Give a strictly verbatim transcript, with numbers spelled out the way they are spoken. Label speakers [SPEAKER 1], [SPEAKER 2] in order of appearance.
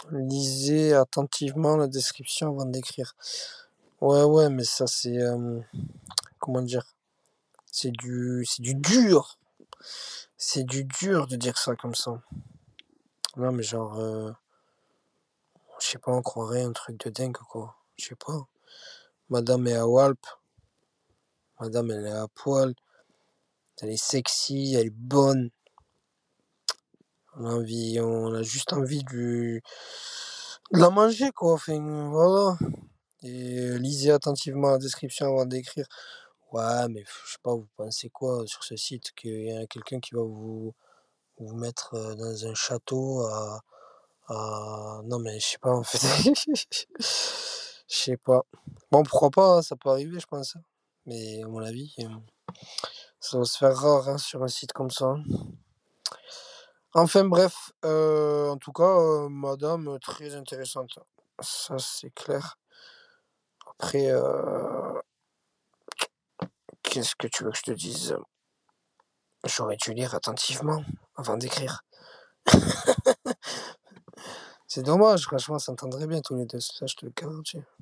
[SPEAKER 1] Lisez attentivement la description avant d'écrire. Ouais, ouais, mais ça c'est, hem, comment dire? C'est du c'est du dur! C'est du dur de dire ça comme ça. Non, mais genre, heu, je sais pas, on croirait un truc de dingue, quoi. Je sais pas. Madame est à Walp. Madame, elle est à poil. Elle est sexy, elle est bonne. On a envie on a juste envie du de la manger, quoi, enfin, voilà. Et heu, lisez attentivement la description avant d'écrire. Ouais, mais je sais pas, vous pensez quoi sur ce site? Qu'il y a quelqu'un qui va vous vous mettre, heu, dans un château à à non, mais je sais pas, en fait. Je sais pas. Bon, pourquoi pas, hein, ça peut arriver, je pense, hein. Mais à mon avis, hem, ça va se faire rare, hein, sur un site comme ça, hein. Enfin bref, heu, en tout cas, heu, madame, heu, très intéressante. Ça, c'est clair. Après, heu qu'est-ce que tu veux que je te dise? J'aurais dû lire attentivement avant d'écrire. C'est dommage, franchement, on s'entendrait bien tous les deux, ça je te le garantis.